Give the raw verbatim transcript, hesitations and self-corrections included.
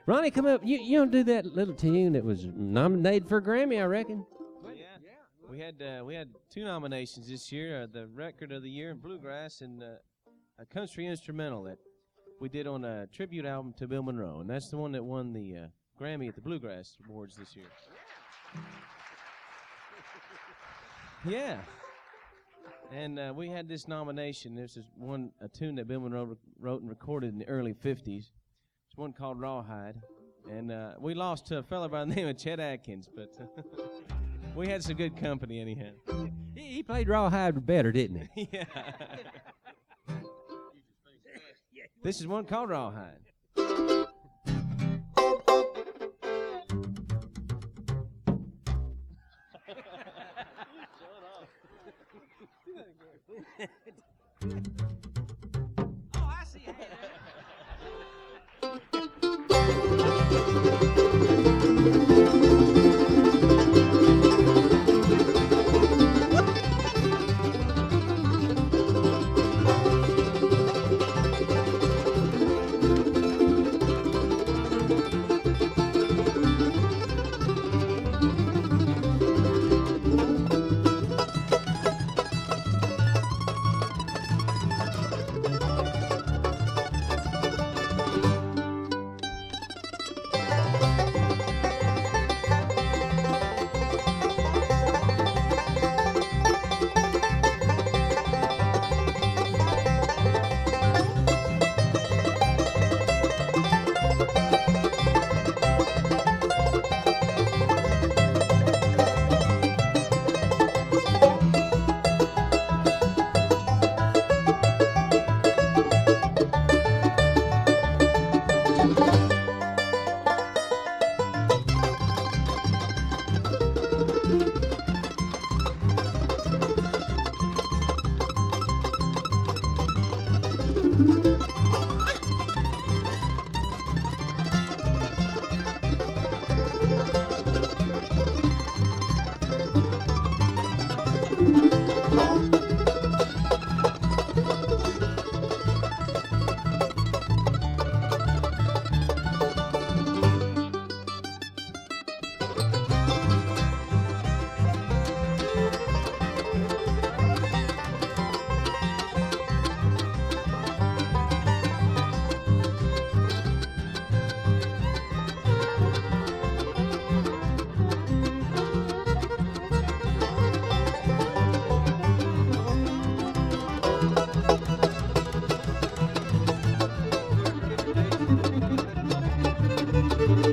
Ronnie, come up. You you don't do that little tune that was nominated for a Grammy, I reckon. Well, yeah. We had uh, we had two nominations this year: uh, the Record of the Year in Bluegrass and uh, a country instrumental that we did on a tribute album to Bill Monroe, and that's the one that won the uh, Grammy at the Bluegrass Awards this year. Yeah. And uh, we had this nomination. This is one a tune that Bill Monroe re- wrote and recorded in the early fifties. It's one called Rawhide, and uh, we lost to a fellow by the name of Chet Atkins, but we had some good company anyhow. He, he played Rawhide better, didn't he? Yeah. This is one called Rawhide. Oh, I see. Thank you.